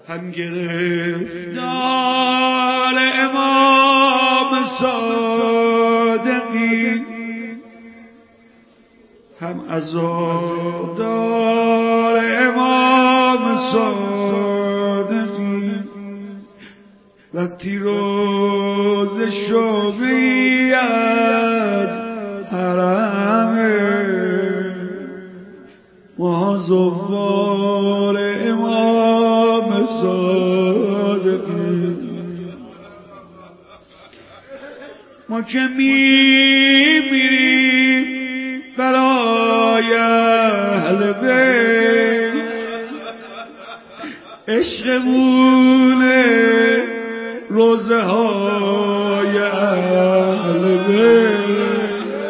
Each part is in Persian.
هم گرفتار امام صادقی، هم عزادار امام صادقی. وقتی روز شوقی از حرمه ما زوار امام صادقی، ما که میمیریم برای اهل بیت، عشقمونه روزه های اهل بیت.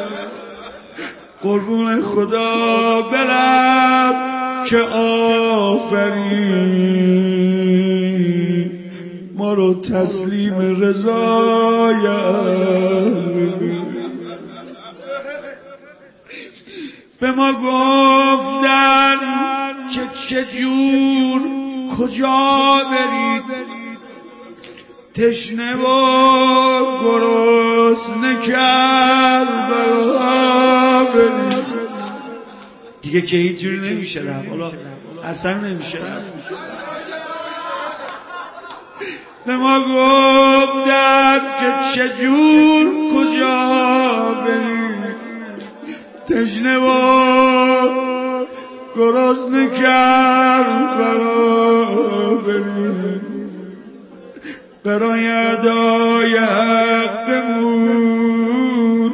قربون خدا برم که آفرین ما رو تسلیم رضای اهل بیت. به ما گفتن که چجور کجا برید، تشنه و گرسنه کربلا برید. دیگه که هیچ جوری نمیشه رفت، حالا اصلا نمیشه رفت. به ما گفتن که چجور کجا برید، تشنه و گرسنه کربلا برید. برای ادای حقمون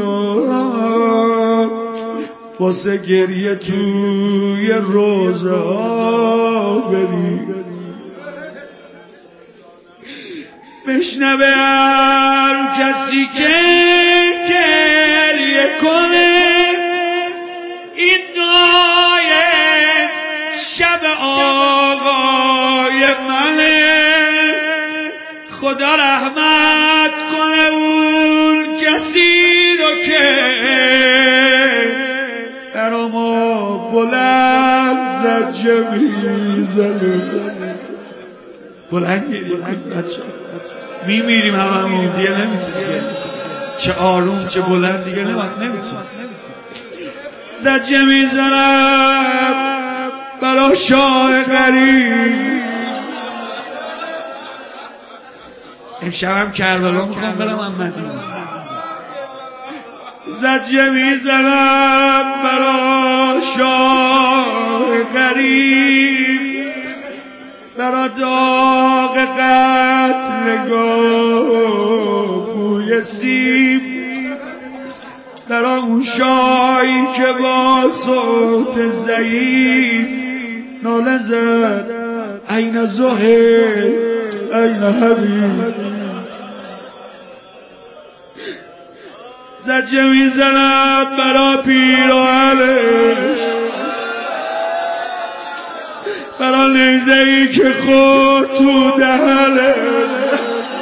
مدام واسه گریه توی روزه ها برید. بشنوه هر کسی که گریه کنه این دعای شب آقای منه. خدا رحمت کنه اون کسی رو که برا ما بلند زجه میزنه. بلند گریه کن بچه، میمیریم هممون دیگه، نمیتونیم چه آروم چه بلند دیگه نمیتونیم. زجه میزنم برا شاه غریب. امشبم کربلا میخوام برم مدینه. زجه میزنم برا شاه غریب، برا داغ قتلگاه بوی سیب، برا اون شاهی که با صوت ضعیف ناله زد این زهیر این حبیب. زجه میزنم برا پیراهنش، برا نیزه‌ای که خورد تو دهنش.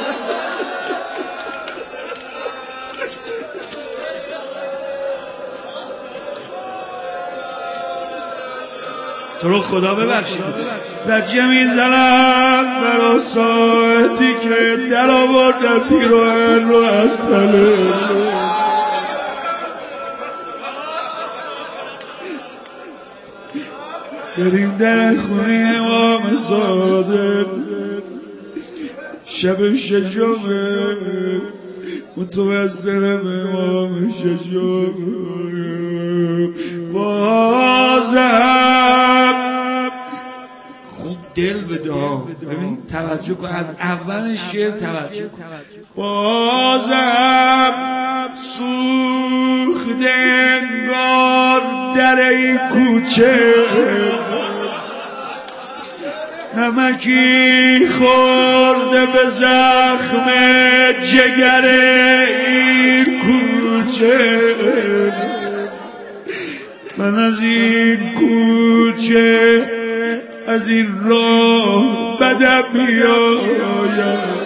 تو رو خدا ببخشید. زجه میزنم برا ساعتی که در آوردن پیراهن رو از تنه. بریم در خونه امام صادق شب شجمه متوسل امام شجمه. بازم خوب دل بده، ببین توجه کن، از اول شعر توجه کن. بازم سوخته انگار در این کوچه، نمکی خورده به زخم جگر این کوچه. من از این کوچه از این راه بدم میآید،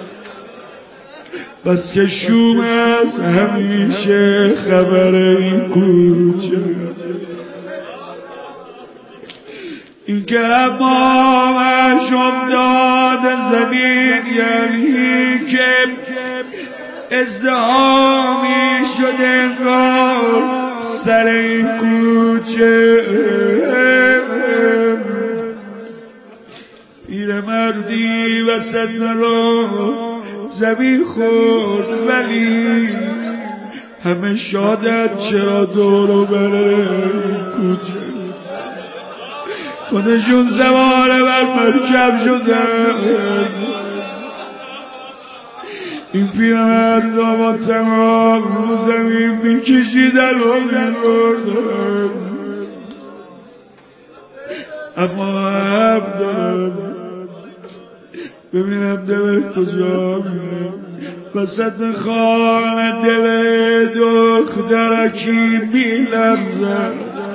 بس که شوم از همیشه خبر این کوچه. این که امامش افتاد زمین، یعنی که ازدحامی شده انگار سر این کوچه. پیرمردی وسط راه زمین خورد، ولی همه شادت چرا دورو بره این کوچه. خودشون سواره بر مرکب شدن، این پیرمرد با تمام رو زمین میکشیدن و میبردن. اما حرف دارم ببینم دلت کجا میره. وسط خانه دل دخترکی میلرزد،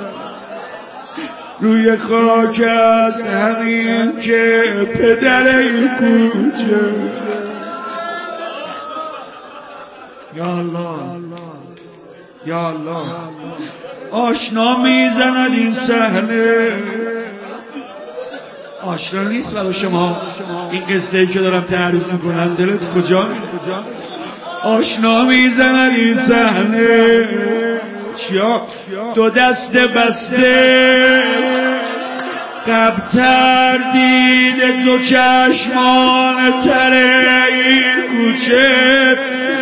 روی خاک است همین که پدر این کوچه. یا الله یا الله، آشنا میزند این صحنه. آشنا نیست برای شما این قصه ای که دارم تعریف میکنم؟ دلت کجا میره؟ آشنا میزند این صحنه. چیا؟ دو دست بسته قبتر دیده دو چشمان تره این کوچه.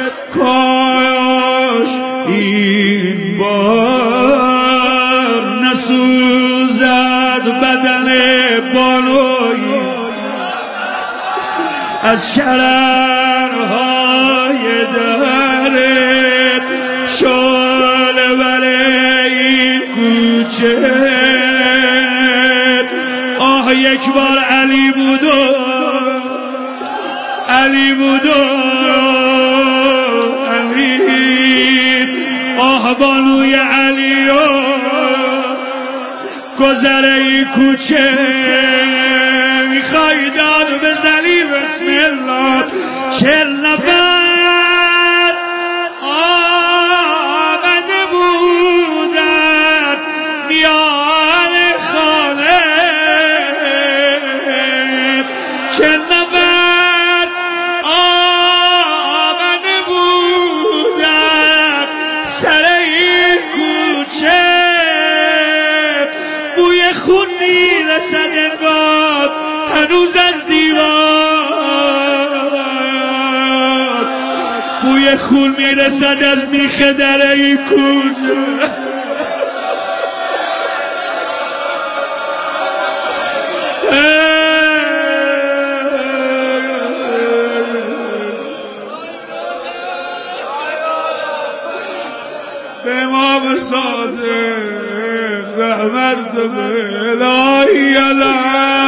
کاش این بار نسوزد بدن بانوی از شررهای درت شعله بر این کوچه. آه یک بار علی بود و علی، آه بانوی علی و گذر این کوچه. میخوای داد بزنی بسم الله. 40 نفر آمده بودن میان خانه، 40 نفر آمده بودن سر این کوچه. بوی خون میرسد انگار هنوز از دیوار، بوی خون میرسد از میخ در این کوچه. به امام صادق رحمت الهی علیه